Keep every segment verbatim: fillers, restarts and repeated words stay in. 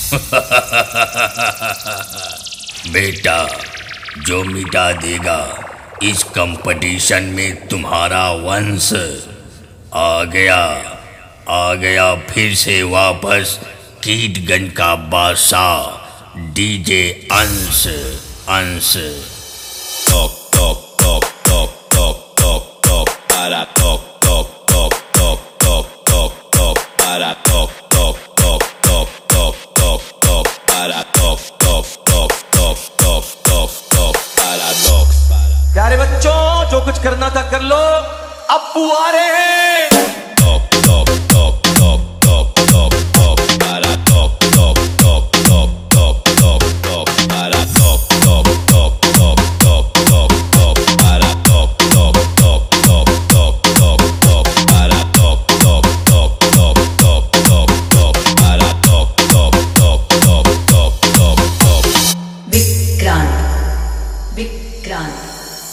बेटा, जो मिटा देगा इस कंपटीशन में तुम्हारा वंश, आ गया आ गया फिर से वापस कीटगंज का बादशाह DJ Ansh Ansh. Top, top, top, top, top, top, top, para top, top, top, top, top, top, top, para top, top, top, top, top, top, top, para top, top, top, top, top, top, top, paradox। प्यारे बच्चों, जो कुछ करना था कर लो, अब्बू आ रहे हैं। Top, top, top, top, top, top, top, para top, top, top, top, top, top, top, para top, top, top, top, top, top, top, para top, top, top, top, top, top, top, para top, top, top, top, top, top, top, para top, top, top, top, top, top, top। Vikrant Vikrant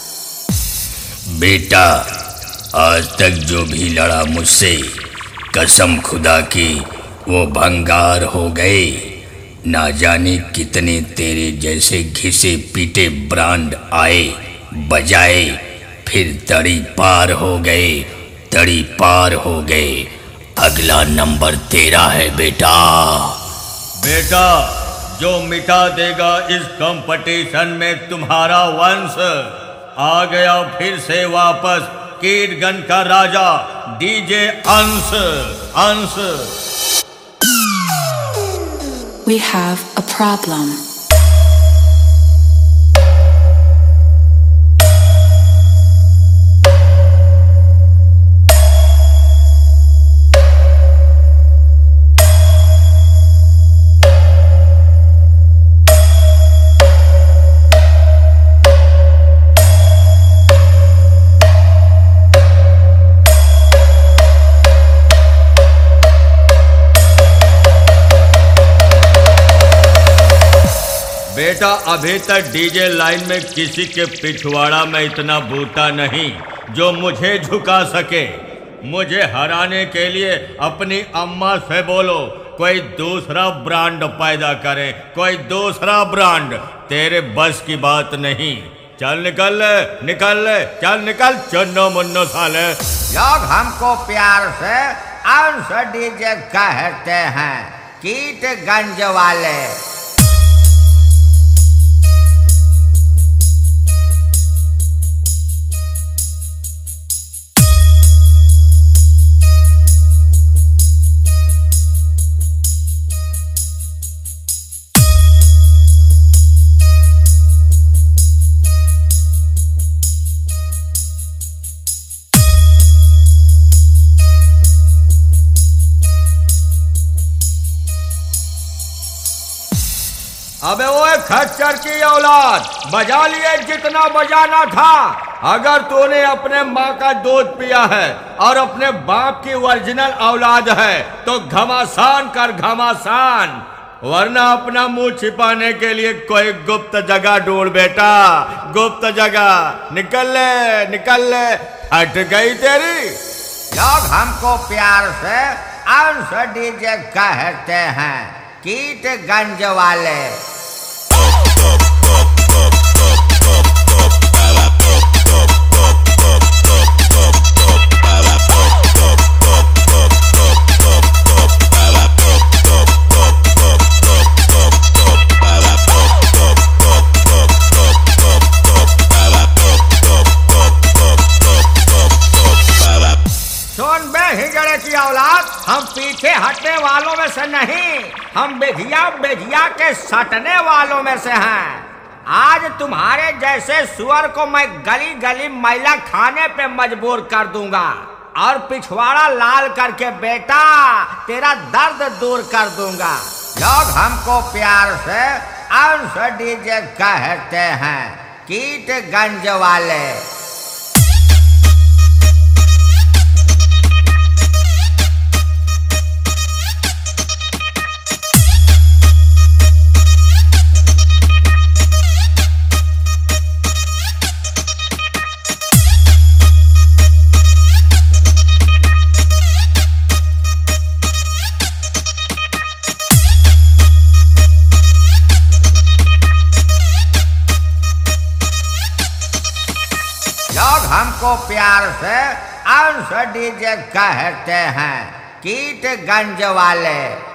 बेटा, आज तक जो भी लड़ा मुझसे, कसम खुदा की वो भंगार हो गए। ना जाने कितने तेरे जैसे घिसे पीटे ब्रांड आए बजाए, फिर तड़ी पार हो गए तड़ी पार हो गए। अगला नंबर तेरा है बेटा। बेटा, जो मिटा देगा इस कंपटीशन में तुम्हारा वंश, आ गया फिर से वापस कीटगंज का राजा DJ Ansh Ansh. We have a problem. बेटा, अभी तक डीजे लाइन में किसी के पिछवाड़ा में इतना बूटा नहीं जो मुझे झुका सके। मुझे हराने के लिए अपनी अम्मा से बोलो कोई दूसरा ब्रांड पैदा करे, कोई दूसरा ब्रांड। तेरे बस की बात नहीं। चल निकल निकल चल निकल चुन्नो मुन्नो साले। लोग हमको प्यार से अंश डीजे कहते हैं, कीटगंज वाले। अबे वो खच्चर की औलाद, बजा लिए जितना बजाना था। अगर तूने अपने माँ का दूध पिया है और अपने बाप की ओरिजिनल औलाद है तो घमासान कर घमासान, वरना अपना मुंह छिपाने के लिए कोई गुप्त जगह ढूंढ बेटा, गुप्त जगह। निकल ले निकल ले, हट गई तेरी। लोग हमको प्यार से अंश डीजे कहते हैं, कीटगंज वाले। औलाद, हम पीछे हटने वालों में से नहीं, हम बेधिया बेधिया के सटने वालों में से हैं। आज तुम्हारे जैसे सुअर को मैं गली गली मैला खाने पे मजबूर कर दूंगा और पिछवाड़ा लाल करके बेटा तेरा दर्द दूर कर दूंगा। लोग हमको प्यार से अंश डीजे कहते हैं, कीटगंज वाले। लोग हमको प्यार से अंश डीजे कहते हैं, कीटगंज वाले।